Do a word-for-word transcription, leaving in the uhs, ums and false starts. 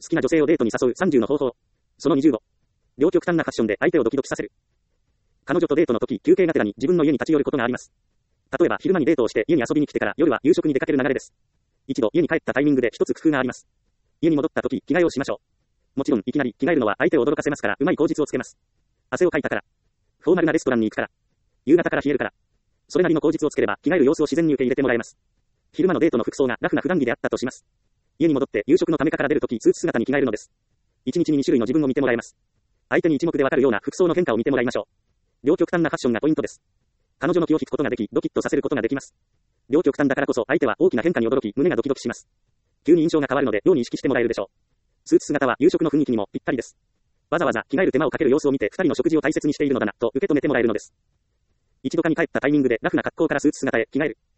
好きな女性をデートに誘うさんじゅうの方法。そのにじゅうご。両極端なファッションで相手をドキドキさせる。彼女とデートの時、休憩がてらに自分の家に立ち寄ることがあります。例えば昼間にデートをして家に遊びに来てから夜は夕食に出かける流れです。一度家に帰ったタイミングで一つ工夫があります。家に戻った時、着替えをしましょう。もちろんいきなり着替えるのは相手を驚かせますから、うまい口実をつけます。汗をかいたから。フォーマルなレストランに行くから。夕方から冷えるから。それなりの口実をつければ着替える様子を自然に受け入れてもらえます。昼間のデートの服装がラフな普段着であったとします。家に戻って夕食のためかから出るときスーツ姿に着替えるのです。一日にに種類の自分を見てもらえます。相手に一目でわかるような服装の変化を見てもらいましょう。両極端なファッションがポイントです。彼女の気を引くことができ、ドキッとさせることができます。両極端だからこそ相手は大きな変化に驚き、胸がドキドキします。急に印象が変わるので、ように意識してもらえるでしょう。スーツ姿は夕食の雰囲気にもぴったりです。わざわざ着替える手間をかける様子を見て、二人の食事を大切にしているのだな、と受け止めてもらえるのです。一度家に帰ったタイミングでラフな格好からスーツ姿へ着替える。